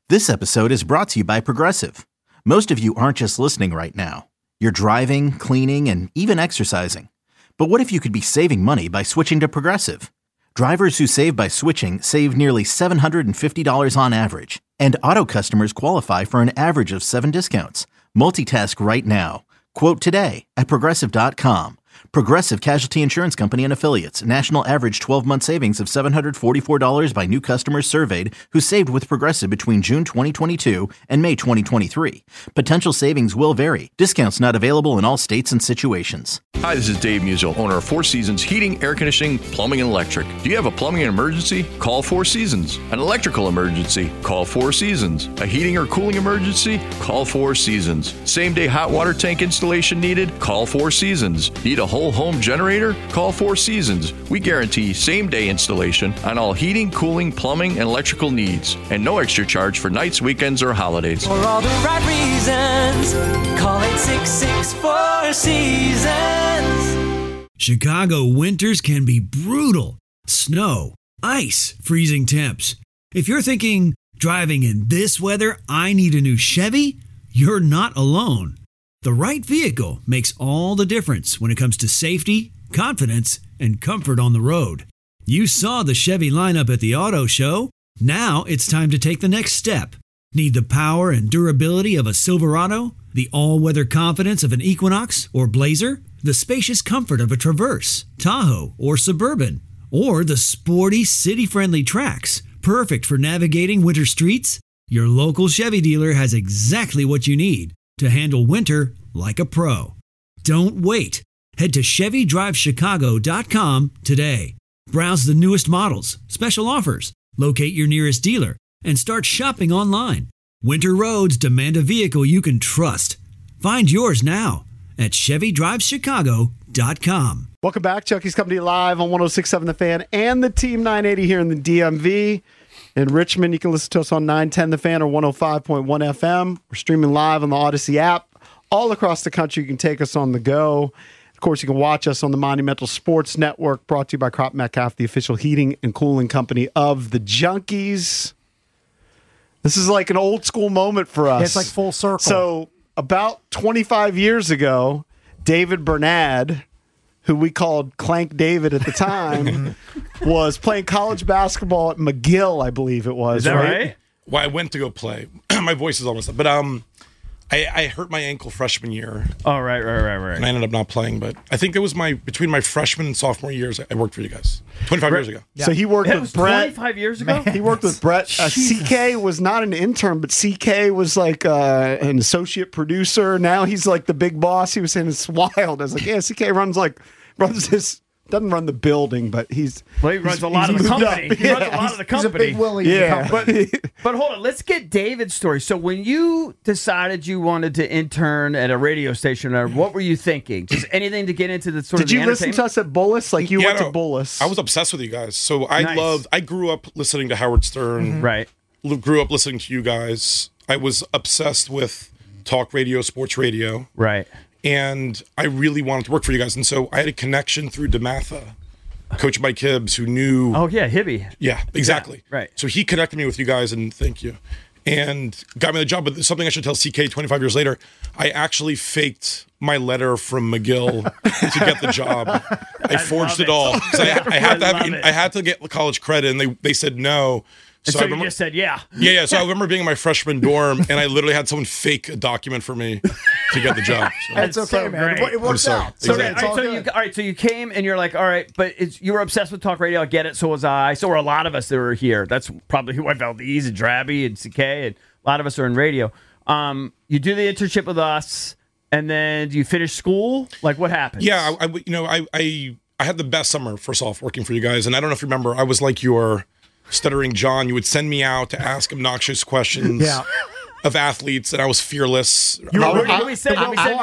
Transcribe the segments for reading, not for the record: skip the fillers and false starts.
This episode is brought to you by Progressive. Most of you aren't just listening right now. You're driving, cleaning, and even exercising. But what if you could be saving money by switching to Progressive? Drivers who save by switching save nearly $750 on average. And auto customers qualify for an average of 7 discounts. Multitask right now. Quote today at Progressive.com. Progressive Casualty Insurance Company and Affiliates. National average 12-month savings of $744 by new customers surveyed who saved with Progressive between June 2022 and May 2023. Potential savings will vary. Discounts not available in all states and situations. Hi, this is Dave Musial, owner of Four Seasons Heating, Air Conditioning, Plumbing, and Electric. Do you have a plumbing emergency? Call Four Seasons. An electrical emergency? Call Four Seasons. A heating or cooling emergency? Call Four Seasons. Same-day hot water tank installation needed? Call Four Seasons. Need a whole home generator? Call Four Seasons. We guarantee same-day installation on all heating, cooling, plumbing, and electrical needs. And no extra charge for nights, weekends, or holidays. For all the right reasons, call 866-4 Seasons. Chicago winters can be brutal. Snow, ice, freezing temps. If you're thinking, driving in this weather, I need a new Chevy, you're not alone. The right vehicle makes all the difference when it comes to safety, confidence, and comfort on the road. You saw the Chevy lineup at the auto show. Now it's time to take the next step. Need the power and durability of a Silverado? The all-weather confidence of an Equinox or Blazer? The spacious comfort of a Traverse, Tahoe, or Suburban? Or the sporty, city-friendly Trax, perfect for navigating winter streets? Your local Chevy dealer has exactly what you need to handle winter like a pro. Don't wait. Head to ChevyDriveChicago.com today. Browse the newest models, special offers, locate your nearest dealer, and start shopping online. Winter roads demand a vehicle you can trust. Find yours now at ChevyDriveChicago.com. Welcome back. Chucky's Company live on 106.7 The Fan and the Team 980 here in the DMV. In Richmond, you can listen to us on 910 The Fan or 105.1 FM. We're streaming live on the Odyssey app. All across the country, you can take us on the go. Of course, you can watch us on the Monumental Sports Network, brought to you by Crop Metcalf, the official heating and cooling company of the Junkies. This is like an old school moment for us. Yeah, it's like full circle. So about 25 years ago, David Bernad, who we called Clank David at the time, was playing college basketball at McGill, I believe it was. Is that right? Well, I went to go play. My voice is almost up. But I hurt my ankle freshman year. Oh, right. And I ended up not playing. But I think it was between my freshman and sophomore years, I worked for you guys. 25 years ago. Yeah. So he worked with Brett. 25 years ago? He worked with Brett. CK was not an intern, but CK was like an associate producer. Now he's like the big boss. He was saying it's wild. I was like, yeah, CK runs this. Doesn't run the building, but he runs a lot of the company. He runs a lot of the company. He's a big Willie. Yeah, but hold on. Let's get David's story. So when you decided you wanted to intern at a radio station, what were you thinking? Just anything to get into the sort of Did you listen to us at Bullis? Like you went to Bullis. I was obsessed with you guys. So I grew up listening to Howard Stern. Mm-hmm. Right. Grew up listening to you guys. I was obsessed with talk radio, sports radio. Right. And I really wanted to work for you guys. And so I had a connection through DeMatha, Coach Mike Hibbs, who knew... Oh, yeah, Hibby. Yeah, exactly. Yeah, right. So he connected me with you guys, and thank you. And got me the job. But something I should tell CK 25 years later, I actually faked my letter from McGill to get the job. I forged it all. I had to get college credit, and they said no. So you just said, yeah. Yeah. So I remember being in my freshman dorm, and I literally had someone fake a document for me to get the job. So. That's okay, so man. It works out. So, Exactly. so you came, and you're like, all right, but you were obsessed with talk radio. I get it. So was I. So were a lot of us that were here. That's probably who I felt. These and Drabby and CK, and a lot of us are in radio. You do the internship with us, and then you finish school. Like, what happened? Yeah, I had the best summer, first off, working for you guys. And I don't know if you remember, I was like your stuttering John. You would send me out to ask obnoxious questions of athletes, and I was fearless. Is that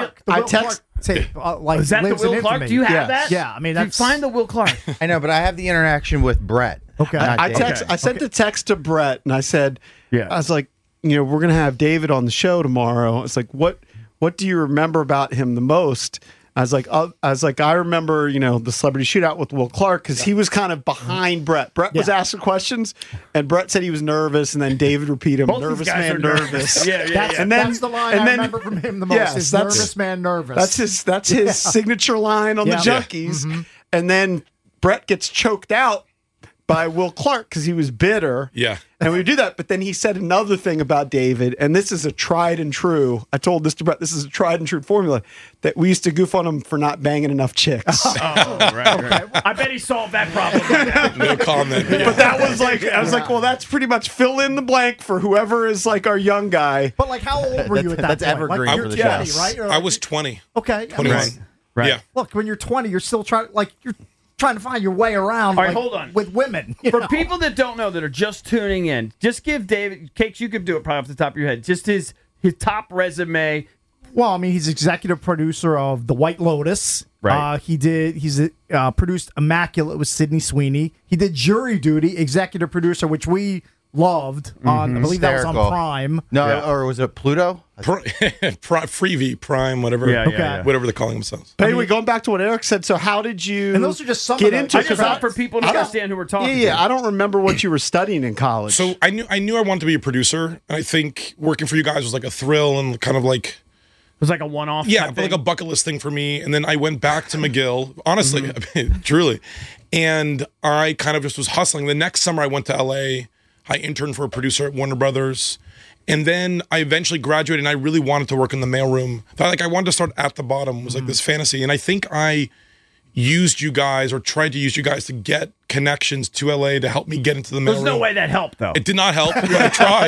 the Will Clark? Do you have that? Yeah, I mean, that's... find the Will Clark. I know, but I have the interaction with Brett. Okay. I sent a text to Brett, and I said, I was like, we're going to have David on the show tomorrow. It's like, what do you remember about him the most? I was like, I remember, the celebrity shootout with Will Clark because he was kind of behind Brett. Brett was asking questions, and Brett said he was nervous, and then David repeated, Both "Nervous these guys man, are nervous." Yeah, yeah. And then that's the line I remember from him the most. Yes, is that's- nervous man, nervous. That's his signature line on Yeah. the Junkies. And then Brett gets choked out by Will Clark because he was bitter. Yeah. And we would do that. But then he said another thing about David, and this is a tried and true. I told this to Brett, this is a tried and true formula that we used to goof on him for not banging enough chicks. Right. I bet he solved that problem by now. No comment. But that was like, I was like, well, that's pretty much fill in the blank for whoever is like our young guy. But like, how old were you at that That's point? evergreen Like, for you're the 20, show. right? Or I was 20. okay. 21. Right. Yeah. Look, when you're 20, you're still trying to find your way around. All right, like, hold on. with women. For people that don't know, that are just tuning in, just give David Cakes. You could do it probably off the top of your head. Just his top resume. Well, I mean, he's executive producer of The White Lotus. Right. He's produced Immaculate with Sydney Sweeney. He did Jury Duty, executive producer, which we loved on. I believe that was on Hysterical. Prime. No, Yeah. or was it Pluto? Freevee, Prime, whatever. Yeah, Okay. yeah. Whatever they're calling themselves. But anyway, going back to what Eric said, so how did you And those are just some get of the- into I it? just 'Cause want for people to understand who we're talking Yeah, to. I don't remember what you were studying in college. So I knew I wanted to be a producer. And I think working for you guys was like a thrill and kind of like, It was like a one-off. yeah, type but like thing. a bucket list thing for me. And then I went back to McGill, honestly, I mean, truly. And I kind of just was hustling. The next summer I went to LA. I interned for a producer at Warner Brothers. And then I eventually graduated and I really wanted to work in the mailroom. I wanted to start at the bottom. It was like this fantasy. And I think I used you guys or tried to use you guys to get connections to LA to help me get into the mailroom. There's no way that helped, though. It did not help. But I tried.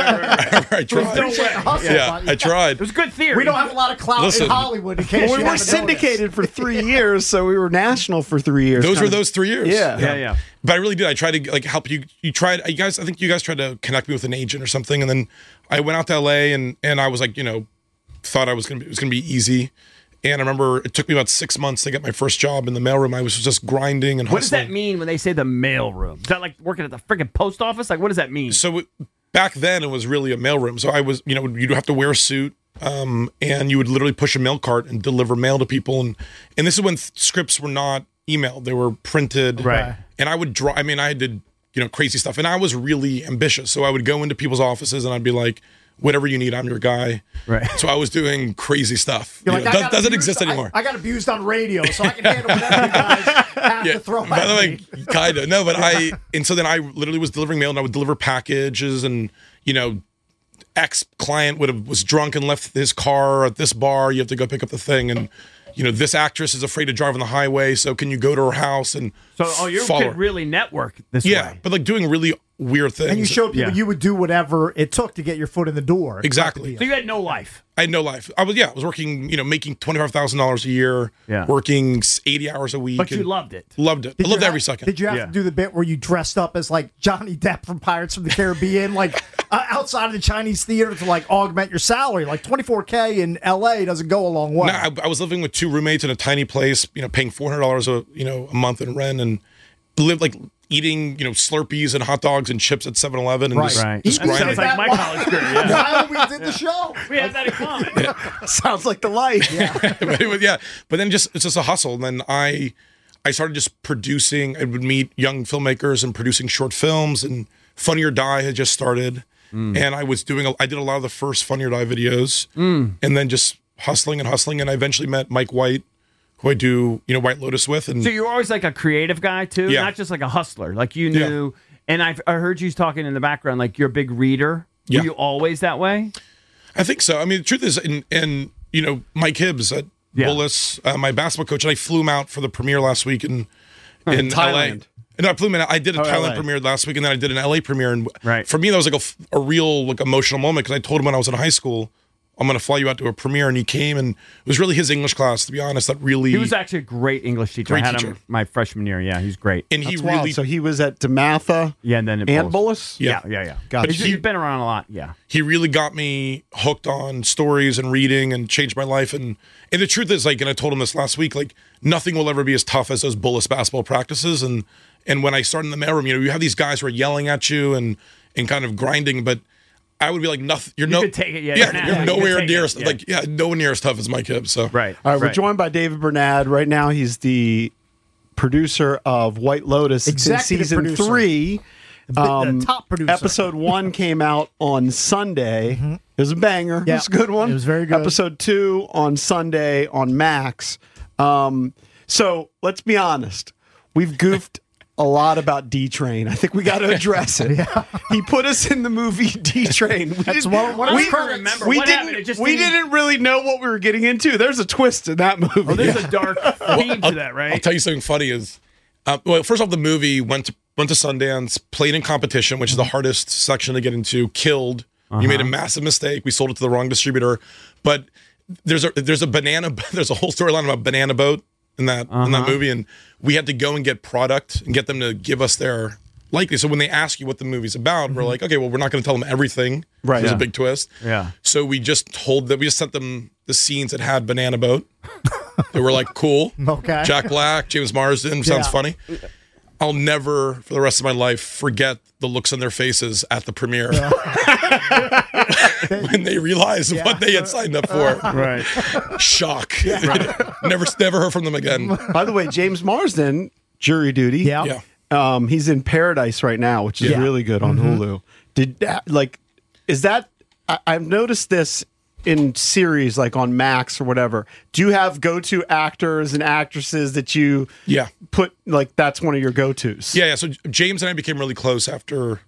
I tried. no way. Hustle, Yeah, buddy. I tried. It was good theory. We don't have a lot of clout Listen. in Hollywood in case Well, you we were haven't syndicated for 3 years, so we were national for 3 years. Those kind were of- those 3 years. Yeah. Yeah. But I really did. I tried to like help you. You tried. You guys. I think you guys tried to connect me with an agent or something. And then I went out to LA and I was like, thought it was gonna be easy. And I remember it took me about 6 months to get my first job in the mailroom. I was just grinding and hustling. What does that mean when they say the mail room? Is that like working at the freaking post office? Like, what does that mean? So back then it was really a mailroom. So I was, you'd have to wear a suit, and you would literally push a mail cart and deliver mail to people. And this is when scripts were not emailed; they were printed. Right. And I would draw. I mean, I did crazy stuff, and I was really ambitious. So I would go into people's offices and I'd be like, "Whatever you need, I'm your guy." Right. So I was doing crazy stuff. You're like, I got doesn't abused- exist anymore. I got abused on radio, so I can handle whatever you guys have to throw By at the way, me. kind of. No, but so then I literally was delivering mail and I would deliver packages and, ex-client was drunk and left his car at this bar. You have to go pick up the thing. And, this actress is afraid to drive on the highway. So can you go to her house and So, you follow could her? really network this Yeah, way. but like doing really weird things. And you showed people Yeah. you would do whatever it took to get your foot in the door. Exactly. So you had no life. I had no life. I was working, making $25,000 a year, Yeah. working 80 hours a week. But you and loved it. Loved it. I Did loved you every have- second. Did you have Yeah. to do the bit where you dressed up as like Johnny Depp from Pirates of the Caribbean, like outside of the Chinese theater to like augment your salary? Like $24K in LA doesn't go a long way. No, I was living with 2 roommates in a tiny place, paying $400 a month in rent and lived like eating, Slurpees and hot dogs and chips at 7-Eleven and Right. just, Right. just Even grinding. Sounds like my college career. Yeah. While we did the show. We have that in common. Sounds like the life. but it was, but then it's just a hustle. And then I started just producing. I would meet young filmmakers and producing short films. And Funny or Die had just started, and I was I did a lot of the first Funny or Die videos, and then just hustling. And I eventually met Mike White, who I do White Lotus with. And So you're always like a creative guy too, Yeah. not just like a hustler. Like you knew, and I heard you talking in the background. Like you're a big reader. Yeah. Were you always that way? I think so. I mean, the truth is, and Mike Hibbs at Bullis, my basketball coach, and I flew him out for the premiere last week in Thailand. LA. No, I flew him in. I did a Thailand LA. premiere last week, and then I did an LA premiere. And Right. for me, that was like a real like emotional moment because I told him when I was in high school, I'm going to fly you out to a premiere, and he came, and it was really his English class, to be honest, that really. He was actually a great English teacher. Great I had teacher. him my freshman year. Yeah, he's great. and he That's really. wild. So he was at DeMatha Yeah, and then at and Bullis. Bullis? Yeah. Yeah. Gotcha. But He's been around a lot. Yeah. he really got me hooked on stories and reading and changed my life. And the truth is, like, and I told him this last week, like, nothing will ever be as tough as those Bullis basketball practices. And when I started in the mailroom, you have these guys who are yelling at you and kind of grinding, but I would be like, nothing. You're could take it, yeah, you're you could nowhere take near, it, nowhere near as tough as Mike Hibbs. So Right. All right, we're joined by David Bernard. Right now, he's the producer of White Lotus. It's in Executive season producer. 3. The top producer. Episode 1 came out on Sunday. It was a banger. Yeah, It was a good one. it was very good. Episode 2 on Sunday on Max. So let's be honest. We've goofed a lot about D-Train. I think we got to address it. He put us in the movie D-Train. That's one of his credits. We didn't really know what we were getting into. There's a twist in that movie. Oh, there's a dark theme to that, right? I'll tell you something funny is, well, first off, the movie went to Sundance, played in competition, which is the hardest section to get into, killed. You made a massive mistake. We sold it to the wrong distributor. But there's a whole storyline about Banana Boat in that movie, and we had to go and get product and get them to give us their likeness. So when they ask you what the movie's about, we're like, okay, well, we're not going to tell them everything. Right. There's a big twist. Yeah. So we just sent them the scenes that had Banana Boat. They were like, cool. Okay. Jack Black, James Marsden, sounds Yeah. funny. I'll never, for the rest of my life, forget the looks on their faces at the premiere when they realized what they had signed up for. Right. Shock. Never heard from them again. By the way, James Marsden, Jury Duty. Yeah. Yeah. He's in Paradise right now, which is really good on Hulu. I've noticed this in series like on Max or whatever. Do you have go-to actors and actresses that you put like that's one of your go-tos? Yeah. So James and I became really close after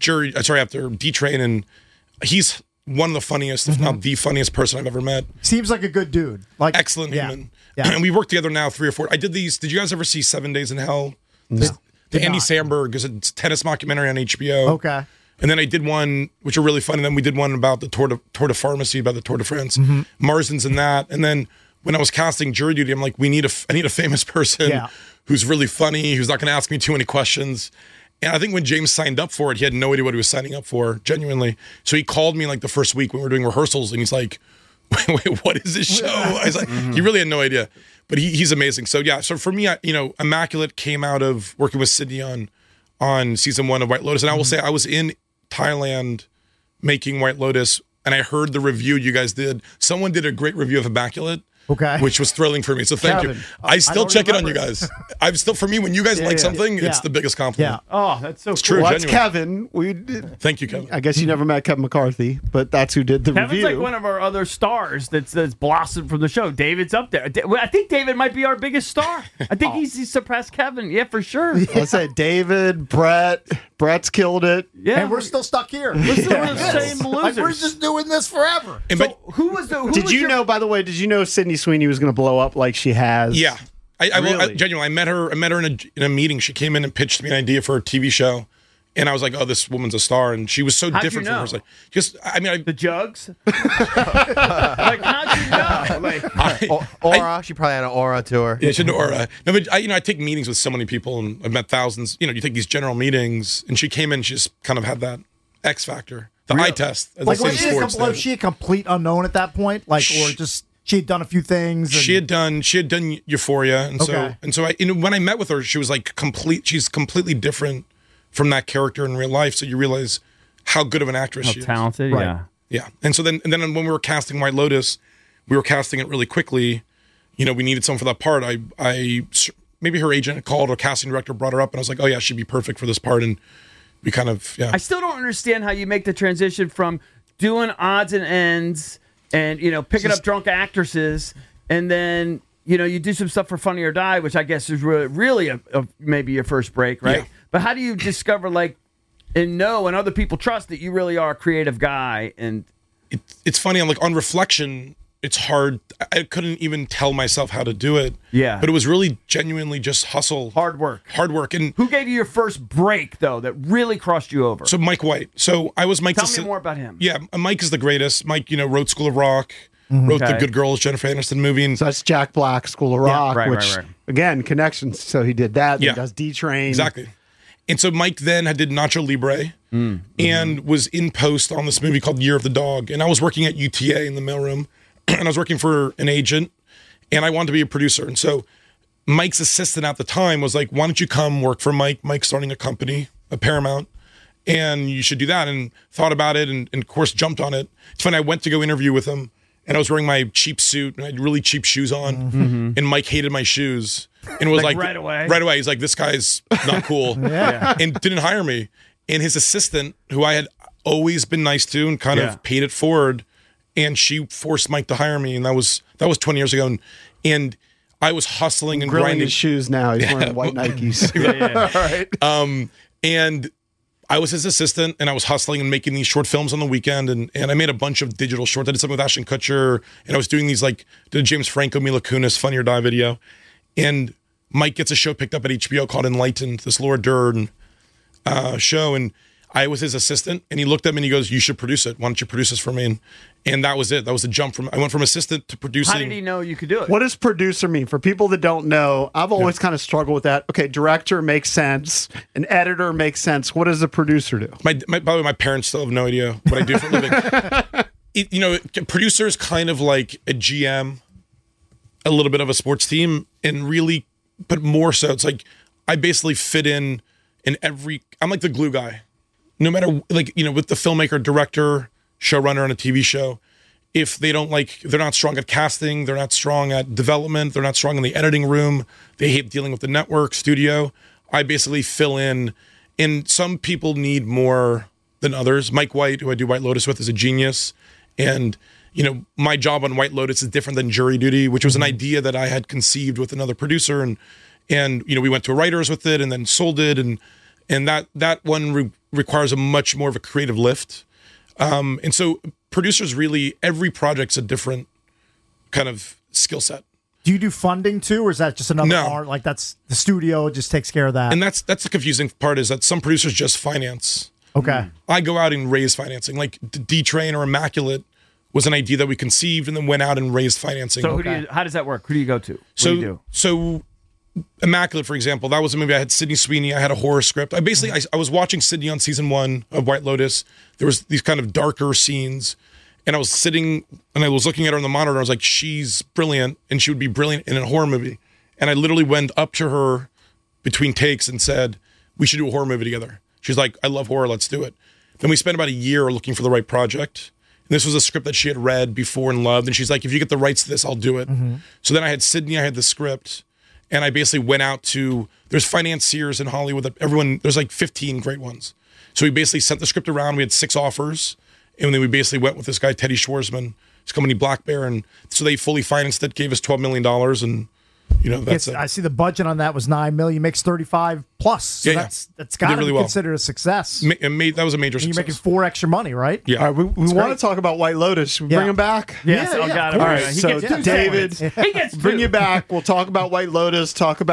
D-Train, and he's one of the funniest, if not the funniest person I've ever met. Seems like a good dude. Like Excellent human. Yeah. And we worked together now 3 or 4. I did these. Did you guys ever see 7 Days in Hell? The Andy Samberg is a tennis mockumentary on HBO. Okay. And then I did one, which are really fun. And then we did one about the Tour de Pharmacy, about the Tour de France. Marsden's in that. And then when I was casting Jury Duty, I'm like, I need a famous person who's really funny, who's not going to ask me too many questions. And I think when James signed up for it, he had no idea what he was signing up for, genuinely. So he called me like the first week when we were doing rehearsals, and he's like, wait, what is this show? I was like, he really had no idea. But he's amazing. So yeah, so for me, Immaculate came out of working with Sydney on season 1 of White Lotus. And I will say I was in Thailand making White Lotus, and I heard the review you guys did. Someone did a great review of Immaculate. Okay. Which was thrilling for me. So thank you. I still check it on you guys. I'm still, for me, when you guys like something, it's the biggest compliment. Yeah. Oh, that's so It's cool. true. Well, that's Genuine. Kevin. Thank you, Kevin. I guess you never met Kevin McCarthy, but that's who did the Kevin's review. like one of our other stars that's blossomed from the show. David's up there. I think David might be our biggest star. I think he's surpassed Kevin. Yeah, for sure. Let's say David, Brett's killed it. Yeah, And we're still stuck here. we're still the same losers. Like, we're just doing this forever. And So who was the? Who Did was you your- know, by the way, Sydney Sweeney was going to blow up like she has? Yeah. Really? Genuinely, I met her in a meting. She came in and pitched me an idea for a TV show. And I was like, oh, this woman's a star. And she was so How'd different you know? from her. The jugs? Like, how'd you know? Like, Aura. She probably had an aura to her. Yeah, she had an aura. No, but I take meetings with so many people, and I've met thousands. You take these general meetings, and she came in, she just kind of had that X factor, the eye test. As Like, they say in was sports. was she a complete unknown at that point? Like, or just she had done a few things? And, She had done Euphoria, and Okay. so when I met with her, she was like she's completely different from that character in real life. So you realize how good of an actress she is. talented, Right. yeah. Yeah, and then when we were casting White Lotus, we were casting it really quickly. We needed someone for that part. I maybe her agent called or casting director brought her up, and I was like, oh yeah, she'd be perfect for this part, and we kind of I still don't understand how you make the transition from doing odds and ends and picking up drunk actresses, and then you do some stuff for Funny or Die, which I guess is really maybe your first break, right? Yeah. But how do you discover and other people trust that you really are a creative guy? And it's funny. I'm like, on reflection, it's hard. I couldn't even tell myself how to do it. Yeah. But it was really genuinely just hustle. hard work. And Who gave you your first break though that really crossed you over? so Mike White. So I was Mike's Tell me more about him. Yeah, Mike is the greatest. Mike, wrote School of Rock, wrote Okay. The Good Girls, Jennifer Aniston movie. And So that's Jack Black, School of Rock, right, which, right. again, connections. So he did that. Yeah. He does D-Train. Exactly. And so Mike then did Nacho Libre and was in post on this movie called Year of the Dog. And I was working at UTA in the mailroom, and I was working for an agent, and I wanted to be a producer. And so Mike's assistant at the time was like, why don't you come work for Mike? Mike's starting a company, a Paramount, and you should do that. And thought about it, and of course jumped on it. It's funny. I went to go interview with him, and I was wearing my cheap suit, and I had really cheap shoes on, and Mike hated my shoes, and was like right away. Right away, he's like, this guy's not cool, and didn't hire me. And his assistant, who I had always been nice to and kind of paid it forward, and she forced Mike to hire me, and that was 20 years ago, and I was hustling and Grilling grinding his shoes now. He's wearing white Nikes. All right. And I was his assistant, and I was hustling and making these short films on the weekend, and I made a bunch of digital shorts. I did something with Ashton Kutcher, and I was doing these did a James Franco, Mila Kunis, Funny or Die video. And Mike gets a show picked up at HBO called Enlightened, this Laura Dern show, and I was his assistant, and he looked at me and he goes, "You should produce it. Why don't you produce this for me?" And that was it. That was the jump I went from assistant to producing. How did he know you could do it? What does producer mean? For people that don't know, I've always kind of struggled with that. Okay, director makes sense. An editor makes sense. What does a producer do? By the way, my parents still have no idea what I do for a living. Producer is kind of like a GM, a little bit of a sports team, and really, but more so, it's like I basically fit in every. I'm like the glue guy. No matter, with the filmmaker, director, showrunner on a TV show, if they're not strong at casting, they're not strong at development, they're not strong in the editing room, they hate dealing with the network, studio, I basically fill in. And some people need more than others. Mike White, who I do White Lotus with, is a genius. And, my job on White Lotus is different than Jury Duty, which was an idea that I had conceived with another producer. And we went to writers with it and then sold it. And that one requires a much more of a creative lift. And so producers really, every project's a different kind of skill set. Do you do funding too, or is that just another art? Like that's the studio just takes care of that? And that's the confusing part, is that some producers just finance. Okay. I go out and raise financing. Like D-Train or Immaculate was an idea that we conceived and then went out and raised financing. So how does that work? Who do you go to? What do you do? So Immaculate, for example, that was a movie. I had Sydney Sweeney. I had a horror script. I was watching Sydney on season 1 of White Lotus. There was these kind of darker scenes, and I was sitting and I was looking at her on the monitor. And I was like, she's brilliant, and she would be brilliant in a horror movie. And I literally went up to her between takes and said, "We should do a horror movie together." She's like, "I love horror. Let's do it." Then we spent about a year looking for the right project. And this was a script that she had read before and loved. And she's like, "If you get the rights to this, I'll do it." So then I had Sydney. I had the script. And I basically went out there's financiers in Hollywood that there's like 15 great ones. So we basically sent the script around. We had 6 offers. And then we basically went with this guy, Teddy Schwarzman, his company Black Bear. And so they fully financed it, gave us $12 million. And, that's it. I see the budget on that was $9 million, makes 35 plus. So that's got to be considered a success. That was a major success. You're making 4 extra money, right? Yeah. All right, we want to talk about White Lotus. Should we bring him back? Yes, I got him. All right, so David, he gets bring you back. We'll talk about White Lotus,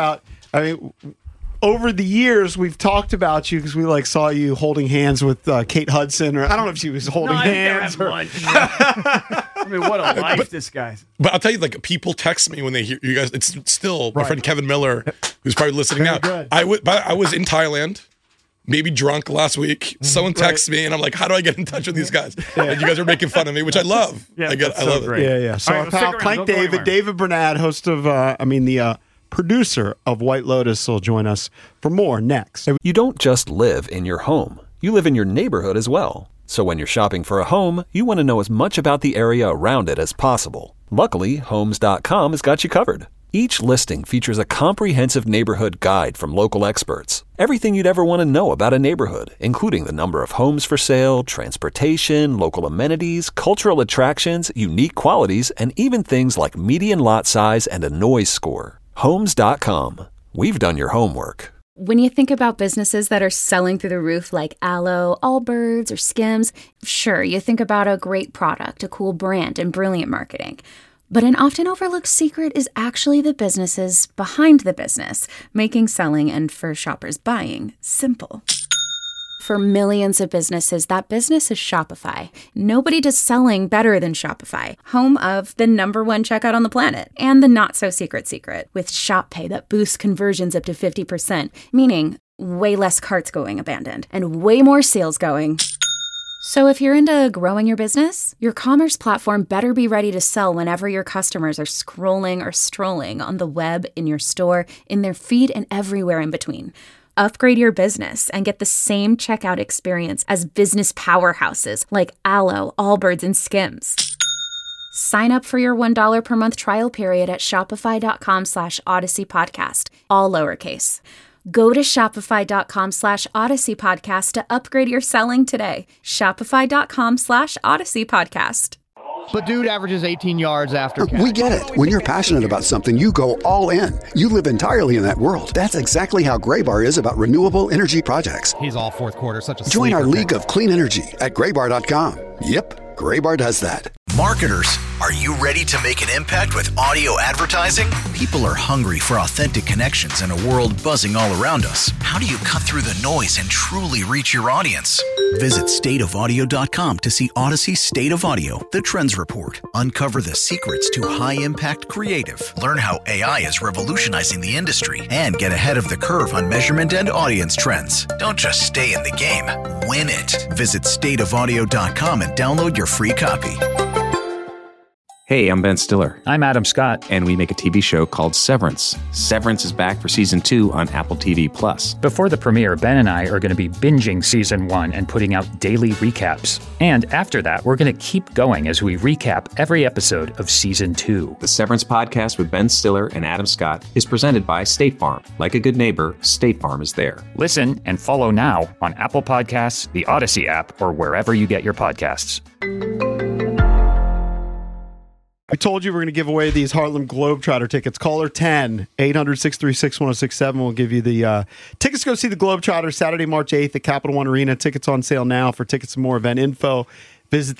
over the years, we've talked about you because we saw you holding hands with Kate Hudson, or I don't know if she was holding hands. What a life this guy's. But I'll tell you, people text me when they hear you guys. It's still my friend Kevin Miller, who's probably listening now. Good. I was in Thailand, maybe drunk last week. Someone texts me, and I'm like, "How do I get in touch with these guys?" And you guys are making fun of me, which I love. Yeah, I love it. Yeah. So our pal Plank David Bernard, host of the producer of White Lotus, will join us for more next. You don't just live in your home. You live in your neighborhood as well. So when you're shopping for a home, you want to know as much about the area around it as possible. Luckily, Homes.com has got you covered. Each listing features a comprehensive neighborhood guide from local experts. Everything you'd ever want to know about a neighborhood, including the number of homes for sale, transportation, local amenities, cultural attractions, unique qualities, and even things like median lot size and a noise score. Homes.com. We've done your homework. When you think about businesses that are selling through the roof like Aloe, Allbirds, or Skims, sure, you think about a great product, a cool brand, and brilliant marketing. But an often overlooked secret is actually the businesses behind the business, making selling and, for shoppers, buying simple. For millions of businesses, that business is Shopify. Nobody does selling better than Shopify, home of the #1 checkout on the planet, and the not-so-secret secret, with Shop Pay that boosts conversions up to 50%, meaning way less carts going abandoned, and way more sales going. So if you're into growing your business, your commerce platform better be ready to sell whenever your customers are scrolling or strolling on the web, in your store, in their feed, and everywhere in between. Upgrade your business and get the same checkout experience as business powerhouses like Alo, Allbirds, and Skims. Sign up for your $1 per month trial period at shopify.com/Odyssey Podcast, all lowercase. Go to shopify.com/Odyssey Podcast to upgrade your selling today. Shopify.com/Odyssey Podcast. But dude averages 18 yards after catch. We get it. When you're passionate about something, you go all in. You live entirely in that world. That's exactly how Graybar is about renewable energy projects. He's all fourth quarter, such a Join our sleeper league of clean energy at graybar.com. Yep, Graybar does that. Marketers, are you ready to make an impact with audio advertising? People are hungry for authentic connections in a world buzzing all around us. How do you cut through the noise and truly reach your audience? Visit stateofaudio.com to see Odyssey State of Audio, the Trends Report. Uncover the secrets to high-impact creative. Learn how AI is revolutionizing the industry and get ahead of the curve on measurement and audience trends. Don't just stay in the game, win it. Visit stateofaudio.com and download your free copy. Hey, I'm Ben Stiller. I'm Adam Scott. And we make a TV show called Severance. Severance is back for season 2 on Apple TV+. Before the premiere, Ben and I are going to be binging season 1 and putting out daily recaps. And after that, we're going to keep going as we recap every episode of season 2. The Severance podcast with Ben Stiller and Adam Scott is presented by State Farm. Like a good neighbor, State Farm is there. Listen and follow now on Apple Podcasts, the Odyssey app, or wherever you get your podcasts. We told you we're going to give away these Harlem Globetrotter tickets. Caller 10, 800-636-1067 will give you the tickets to go see the Globetrotters Saturday, March 8th at Capital One Arena. Tickets on sale now. For tickets and more event info, visit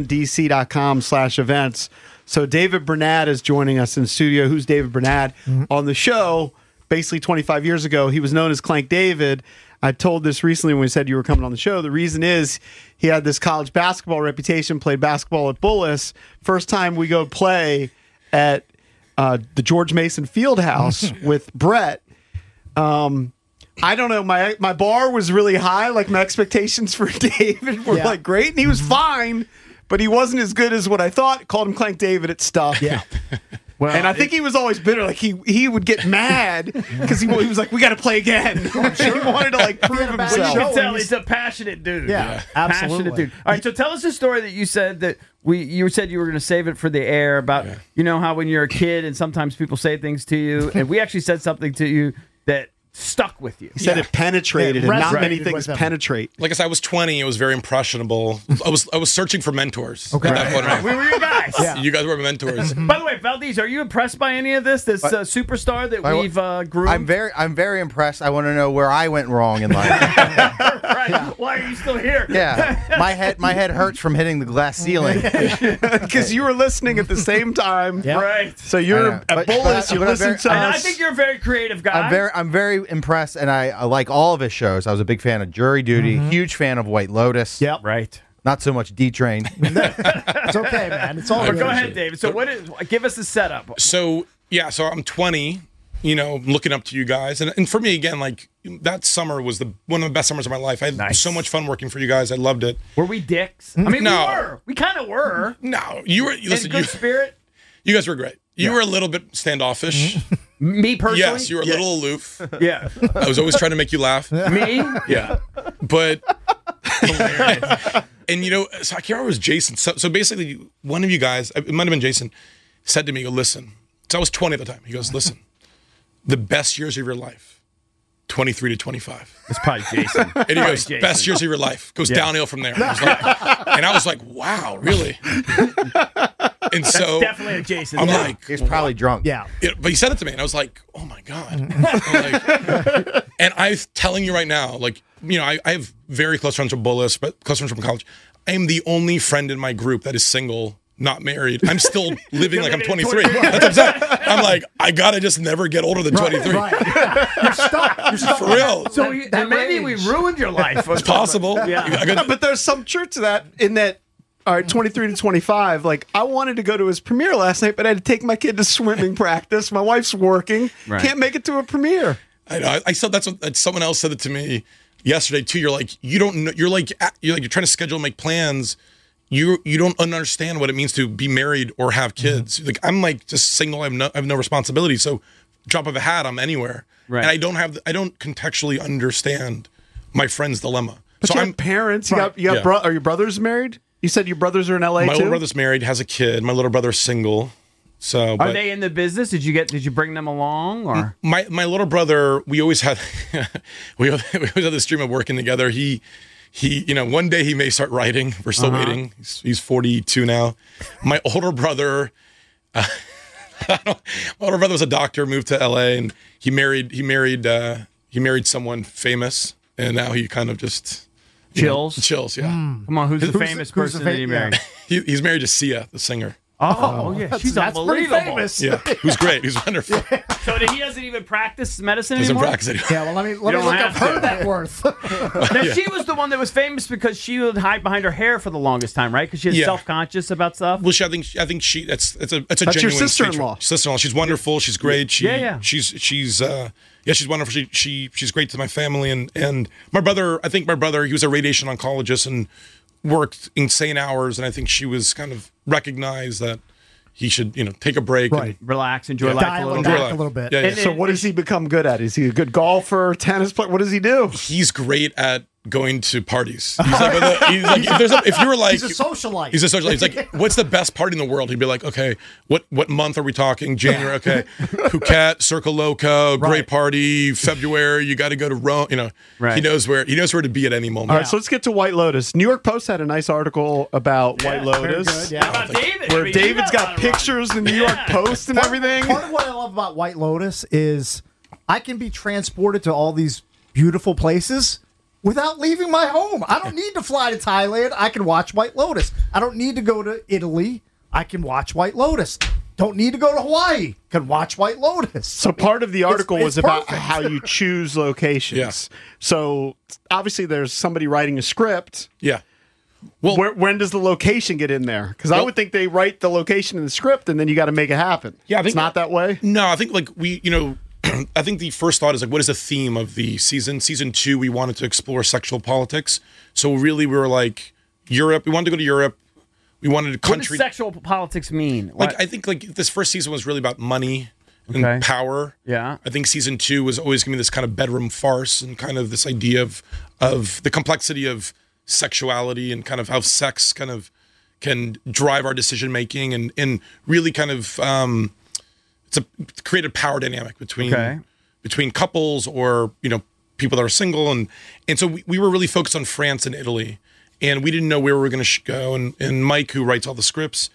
thefandc.com/events. So David Bernad is joining us in the studio. Who's David Bernad? On the show, basically 25 years ago, he was known as Clank David. I told this recently when we said you were coming on the show. The reason is he had this college basketball reputation, played basketball at Bullis. First time we go play at the George Mason Fieldhouse with Brett. I don't know. My bar was really high. Like my expectations for David were like great, and he was fine, but he wasn't as good as what I thought. Called him Clank David. It stuck. Yeah. Well, and I think he was always bitter. Like he would get mad because he was like, "We got to play again." I'm sure he wanted to like prove himself. You can tell he's a passionate dude. Yeah, absolutely. Passionate dude. All right, so tell us the story that you said that you said you were going to save it for the air about you know how when you're a kid and sometimes people say things to you, and we actually said something to you that stuck with you. He said it penetrated, and not many things penetrate. Like I said, I was 20. It was very impressionable. I was searching for mentors. Okay. At that point, right? We were your guys. You guys were my mentors. By the way, Valdez, are you impressed by any of this superstar that we've groomed? I'm very impressed. I want to know where I went wrong in life. Right. Why are you still here? Yeah. My head hurts from hitting the glass ceiling. Because you were listening at the same time. Right. So you're at Bullis, you listen to us. And I think you're a very creative guy. I'm very impressed, and I like all of his shows. I was a big fan of Jury Duty, huge fan of White Lotus. Yep. Right. Not so much D-Train. It's okay, man. It's all right, go ahead, David. So give us the setup. So I'm 20, looking up to you guys. And for me, again, like that summer was one of the best summers of my life. I had so much fun working for you guys. I loved it. Were we dicks? I mean, no. we were. We kind of were. No, you were. Listen, in good spirit. You guys were great. You were a little bit standoffish. Me personally? Yes, you were a little aloof. Yeah. I was always trying to make you laugh. Me? Yeah. But hilarious. And so I can't remember it was Jason. So basically, one of you guys, it might have been Jason, said to me, listen. So I was 20 at the time. He goes, listen, the best years of your life, 23 to 25. It's probably Jason. And he goes, best years of your life. Goes downhill from there. And I was like, wow, really? And so that's definitely a Jason. I'm like, he's probably drunk. Yeah. But he said it to me, and I was like, oh my God. And I'm telling you right now, I have very close friends from Bullis, but close friends from college. I am the only friend in my group that is single, not married. I'm still living like I'm 23. That's what I'm saying. I'm like, I gotta just never get older than 23. Right. You're stuck. For real. So maybe we ruined your life. It's possible. Yeah. But there's some truth to that in that. All right, 23 to 25. Like, I wanted to go to his premiere last night, but I had to take my kid to swimming practice. My wife's working. Right. Can't make it to a premiere. I know. I saw that's what someone else said it to me yesterday too. You're like, you don't know. You're trying to schedule, make plans. You don't understand what it means to be married or have kids. Like I'm like just single. I have no responsibility. So drop of a hat, I'm anywhere. Right. And I don't contextually understand my friend's dilemma. But so you I'm have parents. You got are your brothers married? You said your brothers are in LA my too? older brother's married, has a kid. My little brother's single. So Are they in the business? Did you bring them along or? My little brother, we always had we always had this dream of working together. He one day he may start writing. We're still waiting. He's 42 now. My older brother my older brother was a doctor, moved to LA, and he married someone famous, and now he kind of just chills. Chills, yeah. Come on, who's the famous person that he married? He's married to Sia, the singer. Oh, yeah, she's that's pretty unbelievable. famous. Yeah, who's great. He's wonderful. So he doesn't even practice medicine Doesn't anymore? practice anymore. Yeah, well, let me look up her net worth. Now, she was the one that was famous because she would hide behind her hair for the longest time, right? Because she was self-conscious about stuff. Well, I think she. That's a That's genuine your sister-in-law. Sister-in-law. She's wonderful. She's great. She's wonderful. She's great to my family and my brother. I think my brother. He was a radiation oncologist and worked insane hours. And I think she was kind of recognized that he should, take a break and relax, enjoy life a little bit. Yeah, yeah. So what does he become good at? Is he a good golfer, tennis player? What does he do? He's great at going to parties. He's like, if you were like, he's a socialite. He's a socialite. He's like, what's the best party in the world? He'd be like, okay, what month are we talking? January, okay. Phuket, Circle Loco, great party. February, you got to go to Rome. He knows where to be at any moment. All right, so let's get to White Lotus. New York Post had a nice article about White Lotus. Very good, yeah. How about David? Where David's got pictures in the New York Post and everything. Part of what I love about White Lotus is I can be transported to all these beautiful places without leaving my home. I don't need to fly to Thailand. I can watch White Lotus. I don't need to go to Italy. I can watch White Lotus. Don't need to go to Hawaii. Can watch White Lotus. So part of the article it's was about perfect. how you choose locations. Yes. So obviously there's somebody writing a script. Yeah. Well, when does the location get in there? Because I would think they write the location in the script and then you got to make it happen. Yeah, I think it's not that way. No, I think I think the first thought is what is the theme of the season? Season 2, we wanted to explore sexual politics. So really, we were like Europe. We wanted to go to Europe. We wanted a country. What does sexual politics mean? I think this first season was really about money and power. Yeah. I think season 2 was always going to be this kind of bedroom farce and kind of this idea of the complexity of sexuality and kind of how sex kind of can drive our decision making and really kind of create a power dynamic between couples or people that are single and so we were really focused on France and Italy and we didn't know where we were going to go and Mike, who writes all the scripts,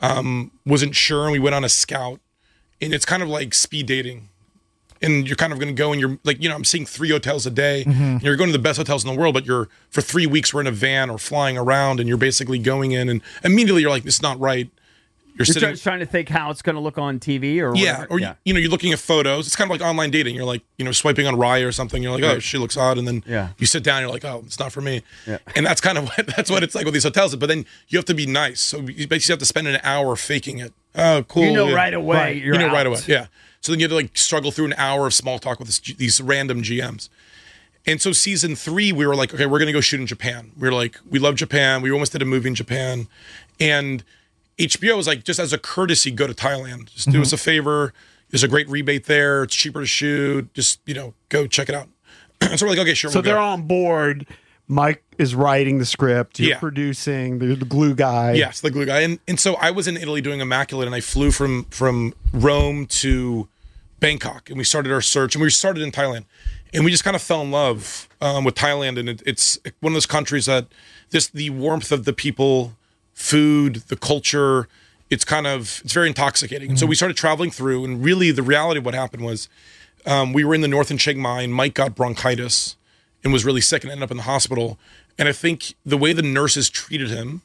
wasn't sure, and we went on a scout, and it's kind of like speed dating. And you're kind of going to go and you're like, I'm seeing 3 hotels a day. And you're going to the best hotels in the world, but for 3 weeks, we're in a van or flying around and you're basically going in and immediately you're like, this is not right. You're sitting trying to think how it's going to look on TV or yeah, whatever. or you're looking at photos. It's kind of like online dating. You're like, swiping on Raya or something. You're like, oh, she looks odd, and then you sit down. You're like, oh, it's not for me. Yeah. And that's kind of what it's like with these hotels. But then you have to be nice, so you basically have to spend an hour faking it. Oh, cool. Right away. Right. You're out. Right away. Yeah. So then you have to like struggle through an hour of small talk with these random GMs. And so season 3, we were like, okay, we're going to go shoot in Japan. We were like, we love Japan. We almost did a movie in Japan, and HBO was like, just as a courtesy, go to Thailand. Just do us a favor. There's a great rebate there. It's cheaper to shoot. Just, go check it out. So we're like, okay, sure. So we'll they're go. on board. Mike is writing the script. You're producing. The glue guy. Yes, the glue guy. And so I was in Italy doing Immaculate, and I flew from Rome to Bangkok, and we started our search, and we started in Thailand. And we just kind of fell in love with Thailand, and it's one of those countries that just the warmth of the people, food, the culture, it's very intoxicating. And so we started traveling through, and really the reality of what happened was we were in the north in Chiang Mai, and Mike got bronchitis and was really sick and ended up in the hospital. And I think the way the nurses treated him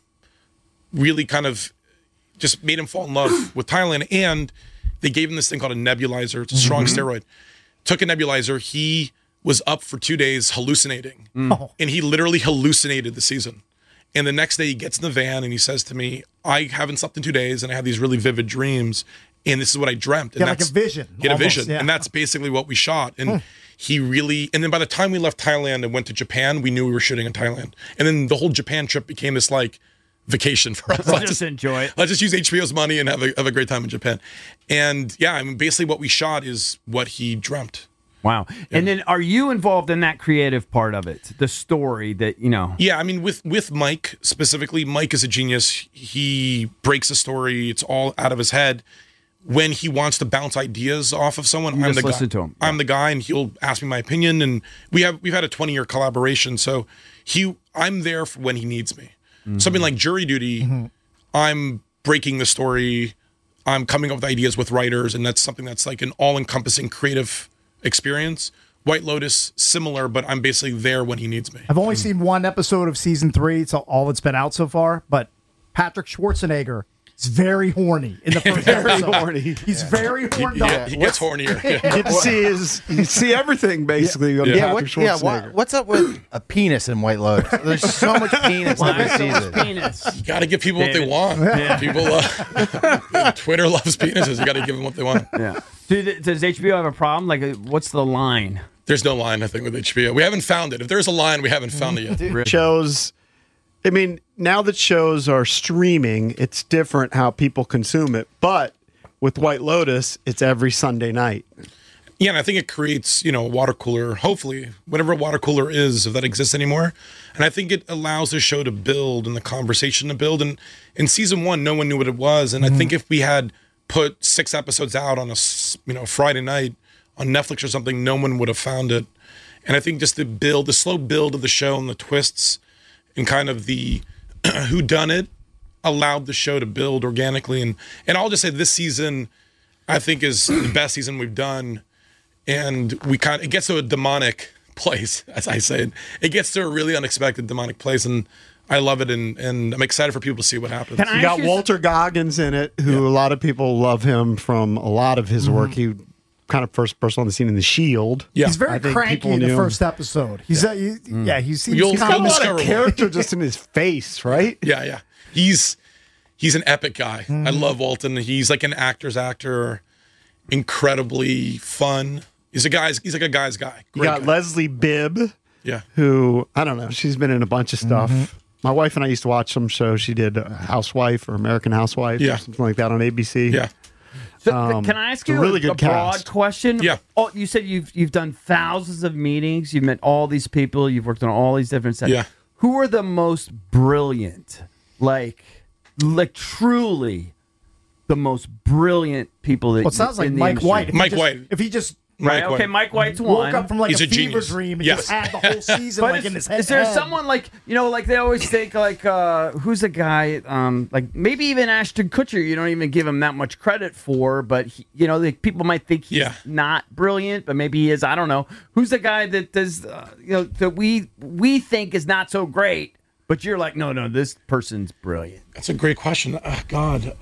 really kind of just made him fall in love with Thailand. And they gave him this thing called a nebulizer. It's a strong steroid. Took a nebulizer. He was up for 2 days hallucinating. And he literally hallucinated the season. And the next day he gets in the van and he says to me, I haven't slept in 2 days and I have these really vivid dreams. And this is what I dreamt. And yeah, like a vision. He had a vision. Yeah. And that's basically what we shot. And and then by the time we left Thailand and went to Japan, we knew we were shooting in Thailand. And then the whole Japan trip became this like vacation for us. Let's just enjoy it. Let's just use HBO's money and have a great time in Japan. And yeah, I mean, basically what we shot is what he dreamt. Wow. And then are you involved in that creative part of it? The story that, Yeah, I mean, with Mike specifically, Mike is a genius. He breaks a story. It's all out of his head. When he wants to bounce ideas off of someone, You I'm just the listen guy. to him. I'm the guy, and he'll ask me my opinion. And we've had a 20-year collaboration. So I'm there for when he needs me. Something like Jury Duty, I'm breaking the story. I'm coming up with ideas with writers, and that's something that's like an all-encompassing creative experience. White Lotus, similar, but I'm basically there when he needs me. I've only seen one episode of season 3. It's all that's been out so far. But Patrick Schwarzenegger is very horny in the first episode. horny. He's very horned up. He gets hornier. You get to see everything basically on Patrick Schwarzenegger. What's up with a penis in White Lotus? There's so much penis every season. You got to give people what they want. Yeah. People, Twitter loves penises. You got to give them what they want. Yeah. Does HBO have a problem? Like, what's the line? There's no line, I think, with HBO. We haven't found it. If there's a line, we haven't found it yet. Shows, I mean, now that shows are streaming, it's different how people consume it. But with White Lotus, it's every Sunday night. Yeah, and I think it creates, a water cooler, hopefully, whatever a water cooler is, if that exists anymore. And I think it allows the show to build and the conversation to build. And in season 1, no one knew what it was. And I think if we had put 6 episodes out on a Friday night on Netflix or something, no one would have found it. And I think just the slow build of the show and the twists and kind of the whodunit allowed the show to build organically. And I'll just say this season, I think, is the best season we've done. And it gets to a demonic place, as I say. It gets to a really unexpected demonic place. And I love it, and I'm excited for people to see what happens. You got Walter Goggins in it, who a lot of people love him from a lot of his work. He kind of first person on the scene in The Shield. Yeah. He's very cranky in the first episode. He's he seems got a lot of character just in his face, right? Yeah. He's an epic guy. I love Walton. He's like an actor's actor, incredibly fun. He's like a guy's guy. You got Leslie Bibb. Yeah. Who, I don't know, she's been in a bunch of stuff. My wife and I used to watch some show. She did Housewife or American Housewife or something like that on ABC. Yeah. So, can I ask you really a good broad cast. question? Yeah. Oh, you said you've done thousands of meetings. You've met all these people. You've worked on all these different sets. Yeah. Who are the most brilliant? Like truly the most brilliant people that Well, it sounds like in the Mike industry? White. White. If he just Right. Okay. Mike White's one. woke up from He's a a fever genius. dream and Yes. just had the whole season But in his head. is there someone like they always think like who's the guy like maybe even Ashton Kutcher you don't even give him that much credit for, but people might think he's not brilliant, but maybe he is. I don't know. Who's the guy that does that we think is not so great, but you're like no, this person's brilliant. That's a great question. Oh, God.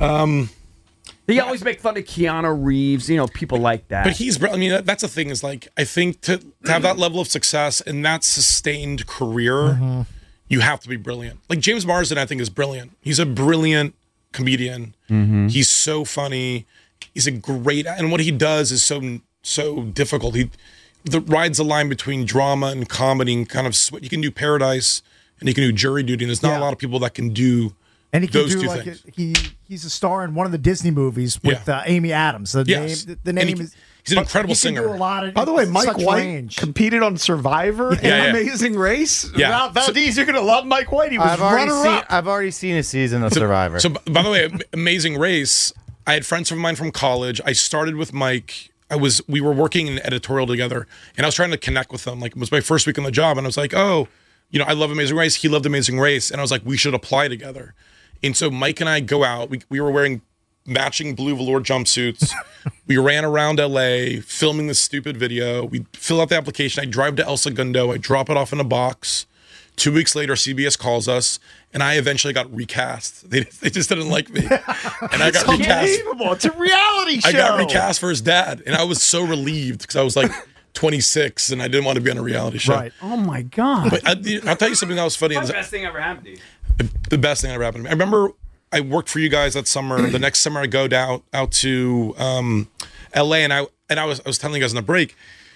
They always make fun of Keanu Reeves, people like that. But that's the thing is like, I think to have that level of success and that sustained career, you have to be brilliant. Like James Marsden, I think, is brilliant. He's a brilliant comedian. He's so funny. He's a great, and what he does is so difficult. He rides the line between drama and comedy and kind of, you can do Paradise and you can do Jury Duty. And there's not a lot of people that can do And he can those do two like things. he's a star in one of the Disney movies with Amy Adams. The name is. He's an incredible he can singer. do a lot of, By the way, Mike such White range. competed on Survivor and Amazing Race. Yeah. Valdez, you're going to love Mike White. He was runner-up. I've already seen a season of Survivor. So, by the way, Amazing Race, I had friends of mine from college. I started with Mike. We were working in editorial together, and I was trying to connect with them. Like, it was my first week on the job, and I was like, I love Amazing Race. He loved Amazing Race. And I was like, we should apply together. And so Mike and I go out. We were wearing matching blue velour jumpsuits. We ran around LA filming this stupid video. We fill out the application. I drive to El Segundo. I drop it off in a box. 2 weeks later, CBS calls us, and I eventually got recast. They just didn't like me. And I got recast. Unbelievable. It's a reality show. I got recast for his dad. And I was so relieved because I was like 26 and I didn't want to be on a reality show. Right. Oh my God. But I'll tell you something that was funny. What's the best thing ever happened to you? The best thing that ever happened to me. I remember I worked for you guys that summer. The next summer I go out to LA, and I was telling you guys on the break,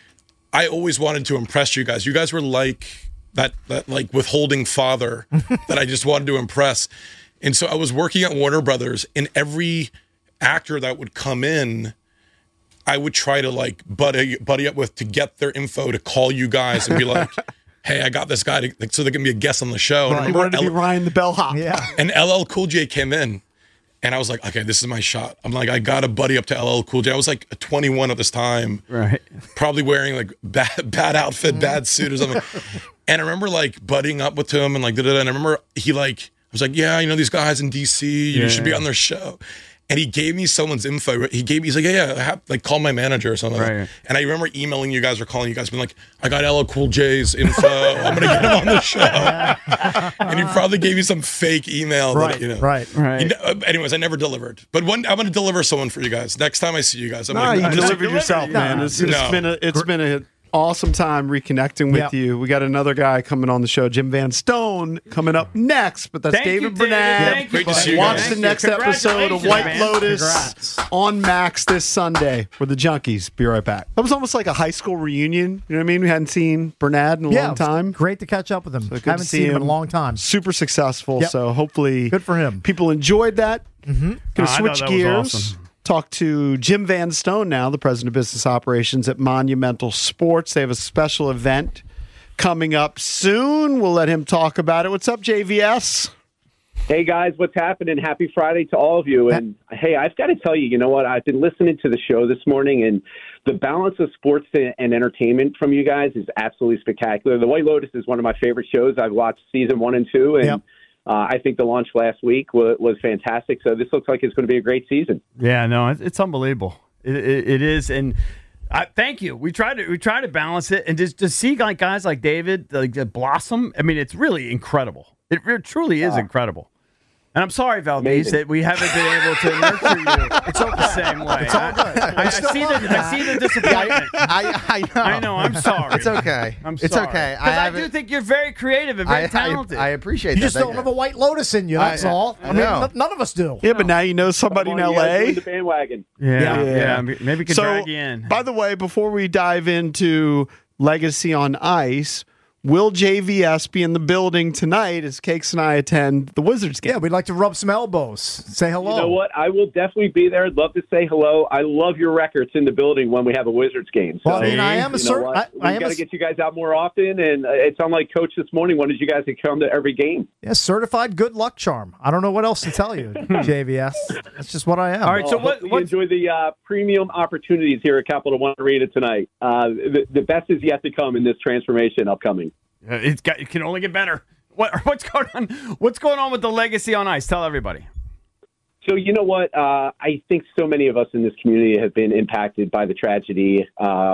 I always wanted to impress you guys. You guys were like that like withholding father that I just wanted to impress. And so I was working at Warner Brothers, and every actor that would come in, I would try to like buddy up with to get their info to call you guys and be like, hey, I got this guy so they can be a guest on the show. Right. And You wanted to be Ryan the Bellhop. Yeah. And LL Cool J came in, and I was like, okay, this is my shot. I'm like, I got to buddy up to LL Cool J. I was like 21 at this time. Right. Probably wearing like bad outfit, bad suit or something. And I remember like buddying up with him and like, and I remember he like, I was like, yeah, you know, these guys in DC, you should be on their show. And he gave me someone's info. He's like, yeah, I have, like, call my manager or something. Right. And I remember emailing you guys or calling you guys, being like, I got LL Cool J's info. I'm going to get him on the show. And he probably gave me some fake email. Right, that, you know. right. You know, anyways, I never delivered. But I'm going to deliver someone for you guys. Next time I see you guys, I'm No, going you to delivered yourself, man. It's been an awesome time reconnecting with you. We got another guy coming on the show, Jim Van Stone, coming up next. But that's Thank you, David David. Bernard. Thank you, Great to see you Watch guys. the next episode of White man. Lotus on Max this Sunday for the Junkies. Be right back. That was almost like a high school reunion. You know what I mean? We hadn't seen Bernard in a long time. Great to catch up with him. So good Haven't to see seen him in a long time. Super successful. Yep. So hopefully, good for him. People enjoyed that. Mm-hmm. Gonna I switch thought that was gears. awesome. Talk to Jim Van Stone now, the president of business operations at Monumental Sports. They have a special event coming up soon. We'll let him talk about it. What's up, JVS? Hey, guys, what's happening? Happy Friday to all of you. And, hey, I've got to tell you, you know what? I've been listening to the show this morning, and the balance of sports and entertainment from you guys is absolutely spectacular. The White Lotus is one of my favorite shows. I've watched season 1 and 2, and I think the launch last week was fantastic. So this looks like it's going to be a great season. Yeah, no, it's unbelievable. It is, and thank you. We try to balance it, and just to see like guys like David like blossom. I mean, it's really incredible. It truly is incredible. And I'm sorry, Valdez, that we haven't been able to nurture you. It's all the same way. It's all good. I see the disappointment. I know. I know. I'm sorry. It's okay. I'm It's sorry. okay. Because I do think you're very creative and very talented. I appreciate You that. just don't have a White Lotus in you. That's all. I mean, none of us do. Yeah, but now you know somebody in L.A. The bandwagon. Yeah. Maybe we can drag you in. By the way, before we dive into Legacy on Ice, will JVS be in the building tonight as Cakes and I attend the Wizards game? Yeah, we'd like to rub some elbows. Say hello. You know what? I will definitely be there. I'd love to say hello. I love your records in the building when we have a Wizards game. So, Well, I mean, I am a we got to get you guys out more often. And it sounded like Coach this morning wanted you guys to come to every game. Yeah, certified good luck charm. I don't know what else to tell you, JVS. That's just what I am. All right, so hopefully you enjoy the premium opportunities here at Capital One Arena tonight. The best is yet to come in this transformation upcoming. It can only get better. What's going on? What's going on with the Legacy on Ice? Tell everybody. So you know what? I think so many of us in this community have been impacted by the tragedy,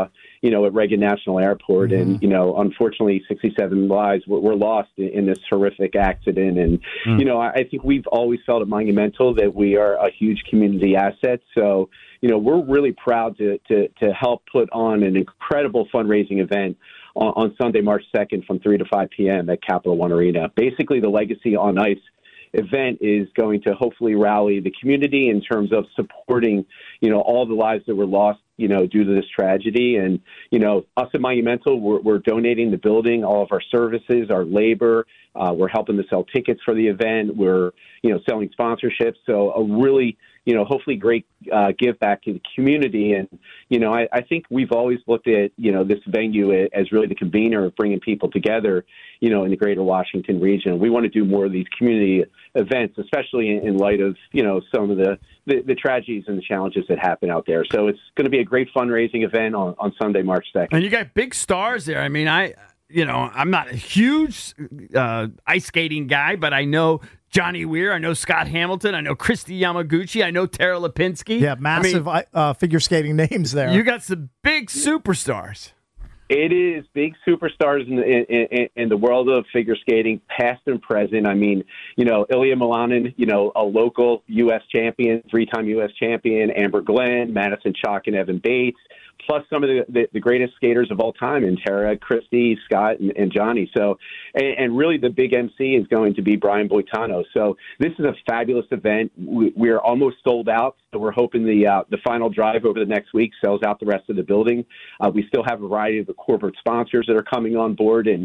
at Reagan National Airport. And, unfortunately, 67 lives were lost in this horrific accident. And, I think we've always felt at Monumental that we are a huge community asset. So, we're really proud to help put on an incredible fundraising event on Sunday, March 2nd from 3 to 5 p.m. at Capital One Arena. Basically, the Legacy on Ice event is going to hopefully rally the community in terms of supporting, all the lives that were lost, due to this tragedy. And, us at Monumental, we're donating the building, all of our services, our labor. We're helping to sell tickets for the event. We're, selling sponsorships. So a really, hopefully great give back to the community. And, I think we've always looked at, this venue as really the convener of bringing people together, in the greater Washington region. We want to do more of these community events, especially in light of, some of the tragedies and the challenges that happen out there. So it's going to be a great fundraising event on Sunday, March 2nd. And you got big stars there. I mean, I'm not a huge ice skating guy, but I know Johnny Weir, I know Scott Hamilton, I know Christy Yamaguchi, I know Tara Lipinski. Yeah, massive figure skating names there. You got some big superstars. It is big superstars in the world of figure skating, past and present. I mean, Ilya Milanin, a local U.S. champion, 3-time U.S. champion, Amber Glenn, Madison Chalk, and Evan Bates, plus some of the greatest skaters of all time in Tara, Christy, Scott, and Johnny. So, and really the big MC is going to be Brian Boitano. So this is a fabulous event. We're almost sold out. So we're hoping the final drive over the next week sells out the rest of the building. We still have a variety of the corporate sponsors that are coming on board, and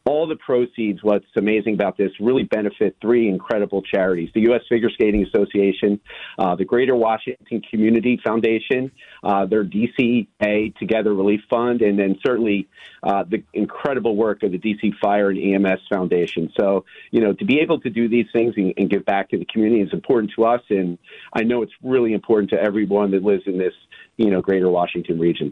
all the proceeds, what's amazing about this, really benefit three incredible charities: the U.S. Figure Skating Association, the Greater Washington Community Foundation, their DCA Together Relief Fund, and then certainly the incredible work of the DC Fire and EMS Foundation. So, to be able to do these things and give back to the community is important to us, and I know it's really important to everyone that lives in this, Greater Washington region.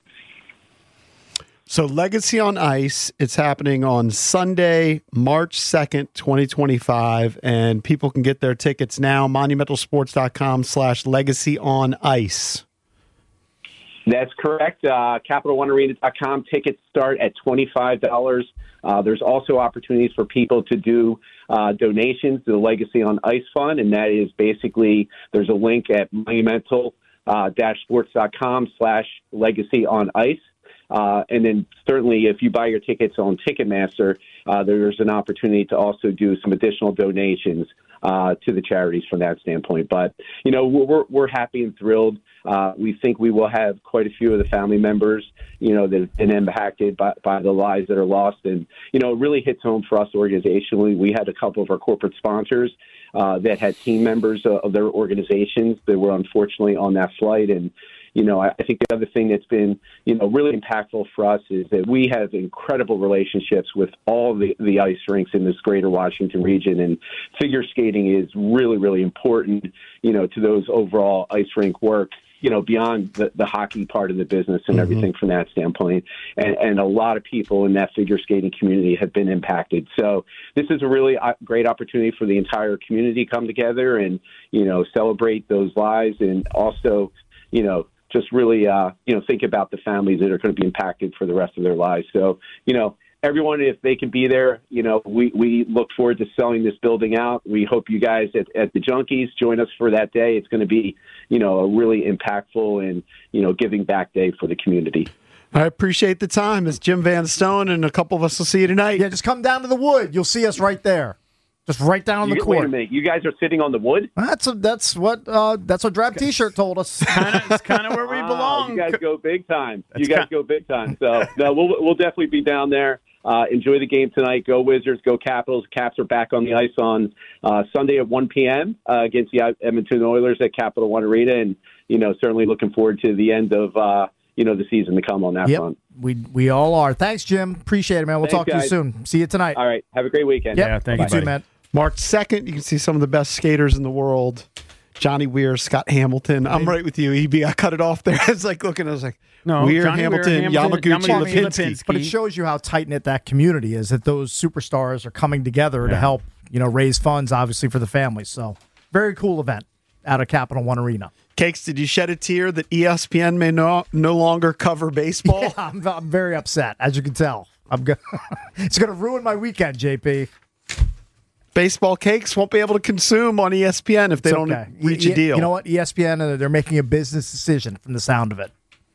So Legacy on Ice, it's happening on Sunday, March 2nd, 2025, and people can get their tickets now, monumentalsports.com/Legacy on Ice. That's correct. CapitalOneArena.com tickets start at $25. There's also opportunities for people to do donations to the Legacy on Ice Fund, and that is basically, there's a link at monumental-sports.com/Legacy on Ice. And then certainly if you buy your tickets on Ticketmaster, there's an opportunity to also do some additional donations to the charities from that standpoint. But, we're happy and thrilled. We think we will have quite a few of the family members, that have been impacted by the lives that are lost. And, it really hits home for us organizationally. We had a couple of our corporate sponsors that had team members of their organizations that were unfortunately on that flight. And, I think the other thing that's been, really impactful for us is that we have incredible relationships with all the ice rinks in this Greater Washington region, and figure skating is really, really important, to those overall ice rink work, beyond the hockey part of the business and everything from that standpoint. And a lot of people in that figure skating community have been impacted. So this is a really great opportunity for the entire community to come together and, celebrate those lives, and also, just really, think about the families that are going to be impacted for the rest of their lives. So, everyone, if they can be there, we look forward to selling this building out. We hope you guys at the Junkies join us for that day. It's going to be, a really impactful and, giving back day for the community. I appreciate the time. It's Jim Van Stone, and a couple of us will see you tonight. Yeah, just come down to the Wood. You'll see us right there. Just right down on the court. Wait a minute, you guys are sitting on the Wood? That's what Drab T-shirt told us. It's kind of where we belong. You guys go big time. Go big time. So no, we'll definitely be down there. Enjoy the game tonight. Go Wizards. Go Capitals. Caps are back on the ice on Sunday at 1 p.m. Against the Edmonton Oilers at Capital One Arena, and certainly looking forward to the end of the season to come on that front. We all are. Thanks, Jim. Appreciate it, man. We'll talk to you soon. See you tonight. All right. Have a great weekend. Yep. Yeah, thank you too, man. March 2nd, you can see some of the best skaters in the world. Johnny Weir, Scott Hamilton. I'm right with you, EB. I cut it off there. It's like looking, I was like, Weir, Hamilton, Yamaguchi, Lipinski. But it shows you how tight-knit that community is, that those superstars are coming together to help, raise funds, obviously, for the families. So, very cool event out of Capital One Arena. Cakes, did you shed a tear that ESPN may no longer cover baseball? Yeah, I'm very upset, as you can tell. It's going to ruin my weekend, JP. Baseball Cakes won't be able to consume on ESPN if they don't reach a deal. You know what? ESPN, they're making a business decision from the sound of it.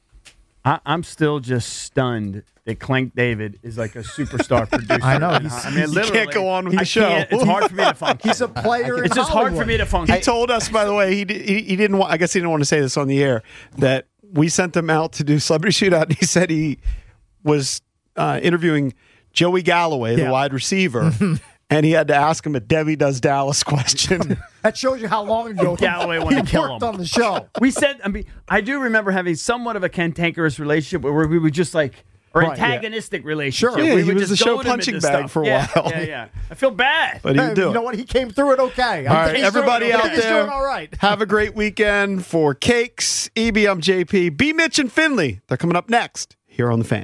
I'm still just stunned that Clank David is like a superstar producer. I know. You can't go on with the show. It's hard for me to function. He's a player. It's just hard for me to function. He told us, by the way, he didn't want. I guess he didn't want to say this on the air, that we sent him out to do Celebrity Shootout. And he said he was interviewing Joey Galloway, the wide receiver. And he had to ask him a Debbie Does Dallas question. That shows you how long ago Galloway wanted to kill him. Worked on the show. We said, I do remember having somewhat of a cantankerous relationship where we would just or antagonistic relationship. Sure, we he would was just the show goad him punching into bag stuff. for a while. Yeah. I feel bad. But he'd do You know what? He came through it okay. All right, everybody out He's there, doing all right. have a great weekend. For Cakes, EB, I'm JP. B. Mitch and Finley. They're coming up next here on The Fan.